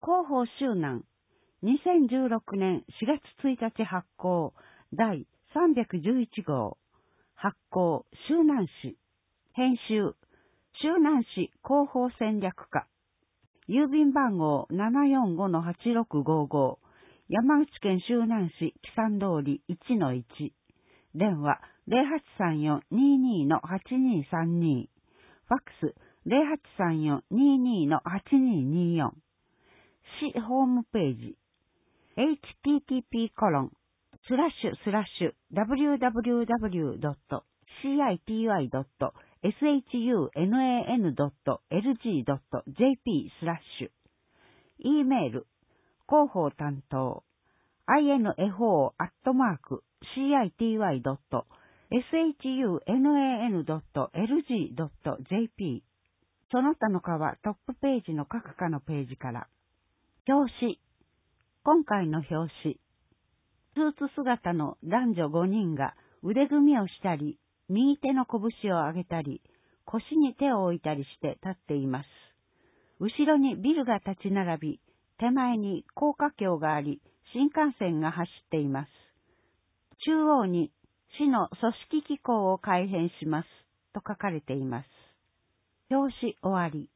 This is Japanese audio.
広報周南、2016年4月1日発行、第311号、発行、周南市、編集、周南市広報戦略課、郵便番号 745-8655、山口県周南市木山通り 1-1、電話 0834-22-8232、ファックス 0834-22-8224、市ホームページ、http://www.city.sunan.lg.jp/ E メール、広報担当、info@city.sunan.lg.jp。 その他の課はトップページの各課のページから。表紙。今回の表紙。スーツ姿の男女5人が腕組みをしたり、右手の拳を上げたり、腰に手を置いたりして立っています。後ろにビルが立ち並び、手前に高架橋があり、新幹線が走っています。中央に市の組織機構を改編しますと書かれています。表紙終わり。